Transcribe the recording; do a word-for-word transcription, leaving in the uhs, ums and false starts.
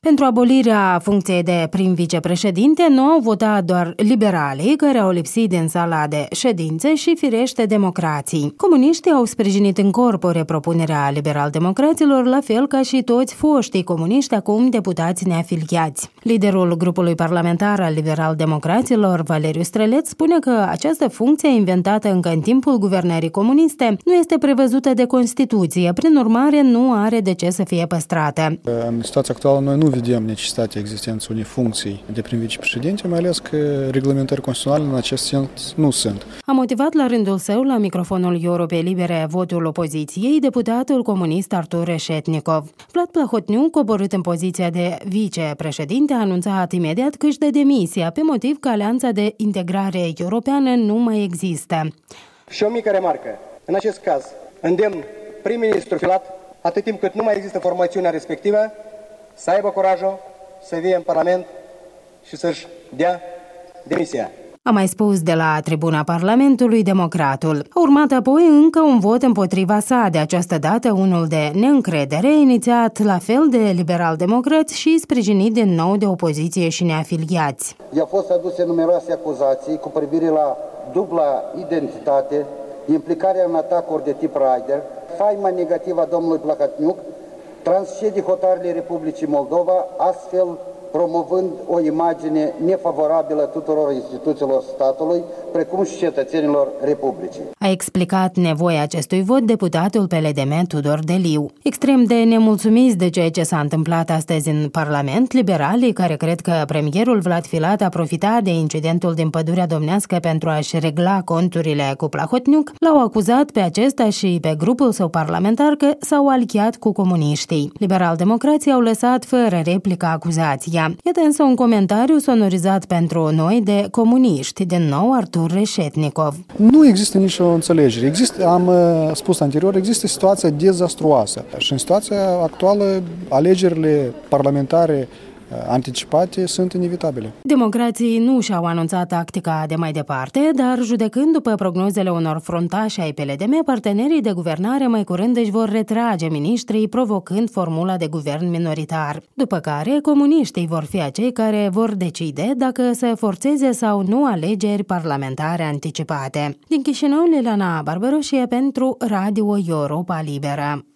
Pentru abolirea funcției de prim vicepreședinte nu au votat doar liberalii, care au lipsit din sala de ședințe, și firește democrații. Comuniștii au sprijinit în corpore propunerea liberal-democraților, la fel ca și toți foștii comuniști, acum deputați neafiliați. Liderul grupului parlamentar al liberal-democraților, Valeriu Străleț, spune că această funcție, inventată încă în timpul guvernării comuniste, nu este prevăzută de Constituție, prin urmare nu are de ce să fie păstrată. În situația actuală noi nu vedem necesitatea existenței unei funcții de prim vicepreședinte, mai ales că reglementări constituționale în acest sens nu sunt. A motivat la rândul său, la microfonul Europei Libere, votul opoziției, deputatul comunist Artur Reșetnikov. Vlad Plahotniuc, coborât în poziția de vicepreședinte, a anunțat imediat că își dă demisia, pe motiv că Alianța de Integrare Europeană nu mai există. Și o mică remarcă. În acest caz, îndemn prim-ministru Filat, atât timp cât nu mai există formațiunea respectivă, să aibă curajul să vie în Parlament și să-și dea demisia. A mai spus de la tribuna Parlamentului democratul. A urmat apoi încă un vot împotriva sa, de această dată unul de neîncredere, inițiat la fel de liberal-democrați și sprijinit din nou de opoziție și neafiliați. I-au fost aduse numeroase acuzații cu privire la dubla identitate, implicarea în atacuri de tip Raider, faima negativă a domnului Plahotniuc, transcede hotarele Republicii Moldova, astfel promovând o imagine nefavorabilă tuturor instituțiilor statului, precum și cetățenilor Republicii. A explicat nevoia acestui vot deputatul P L D M Tudor Deliu. Extrem de nemulțumiți de ceea ce s-a întâmplat astăzi în Parlament, liberalii, care cred că premierul Vlad Filat a profitat de incidentul din Pădurea Domnească pentru a-și regla conturile cu Plahotniuc, l-au acuzat pe acesta și pe grupul său parlamentar că s-au aliat cu comuniștii. Liberal-democrații au lăsat fără replică acuzația. Iată însă un comentariu sonorizat pentru noi de comuniști, din nou Artur Reșetnikov. Nu există nicio înțelegere. Există, am spus anterior, există situația dezastruoasă. Și în situația actuală, alegerile parlamentare anticipate sunt inevitabile. Democrații nu și-au anunțat tactica de mai departe, dar judecând după prognozele unor fruntași ai P L D M, partenerii de guvernare mai curând își vor retrage miniștrii, provocând formula de guvern minoritar. După care, comuniștii vor fi acei care vor decide dacă să forțeze sau nu alegeri parlamentare anticipate. Din Chișinău, Liliana Barbaroșie pentru Radio Europa Liberă.